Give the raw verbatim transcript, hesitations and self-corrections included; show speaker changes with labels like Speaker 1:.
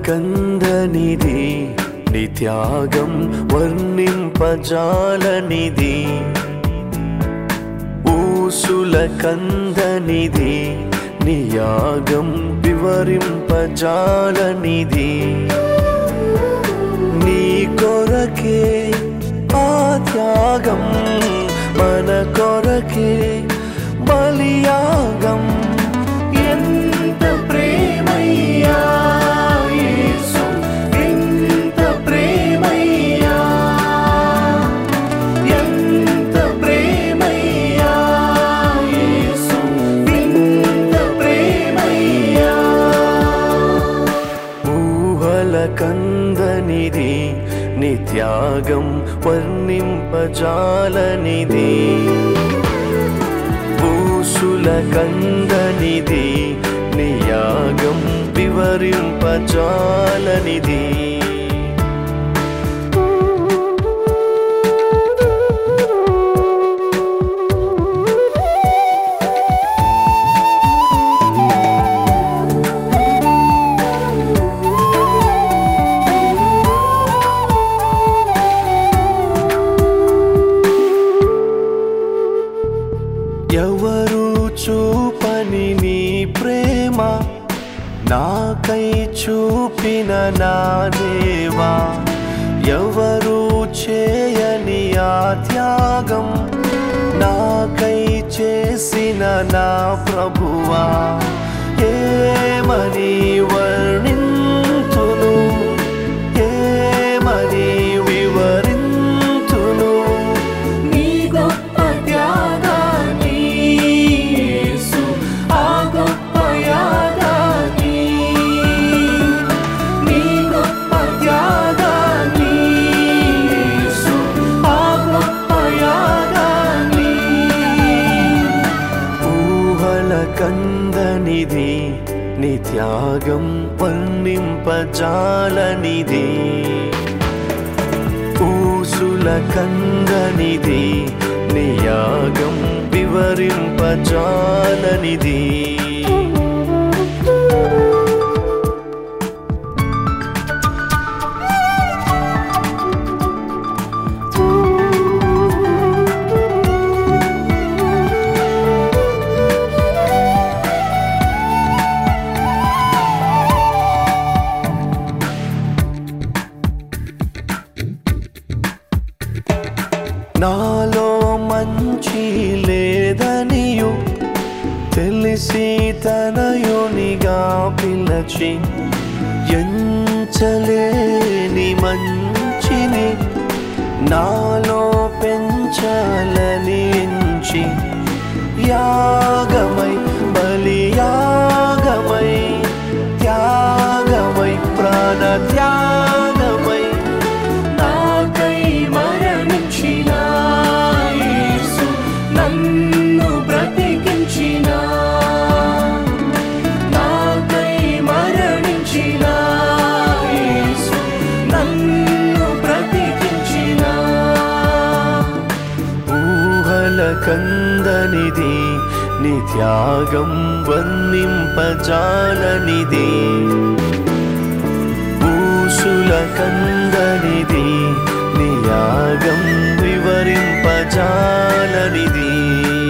Speaker 1: కందనిది నీ త్యాగం వర్ణింపజాలనిది ఊసుల కందనిది నీ యాగం వివరింపజాలనిది నీ కొరకే ఆ త్యాగం మన కొరకే బలియాగం ఎంత ప్రేమయ్యా యేసు ఎంత ప్రేమయ్యా ఎంత ప్రేమయ్యా యేసు ఎంత ప్రేమయ్యా ఊహల కందనిది నీ త్యాగం వర్ణింపజాలనిది ఊసుల కందనిది నీ యాగం వివరింపజాలనిది ఎవరు చూపని నీ ప్రేమ నాకై చూపిన నా దేవా ఎవరు చేయని ఆ త్యాగం నాకై చేసిన నా ప్రభువా ఏమని వర్ణింతును ఏమని వివరింతును నీ గొప్ప త్యాగాన్ని యేసు ఆ గొప్ప యాగాన్ని నీ గొప్ప త్యాగాన్ని యేసు ఆ గొప్ప యాగాన్ని ఊహల కందనిది నీ త్యాగం వర్ణింపజాలనిది ఊసుల కందనిది నీ యాగం వివరింపజాలనిది నాలో మంచి లేదనియు తెలిసి తనయునిగా పిలచి ఎంచలేని మంచిని నాలో పెంచాలని ఎంచి యాగమై బలియాగమై త్యాగమై ప్రాణ త్యాగమై నాకై మరణించిన యేసు నన్ను బ్రతికించిన నాకై మరణించిన యేసు నన్ను బ్రతికించిన ఊహల కందనిది నీ త్యాగం వర్ణింపజాలనిది ఊసుల కందనిది నీ యాగం వివరింపజాలనిది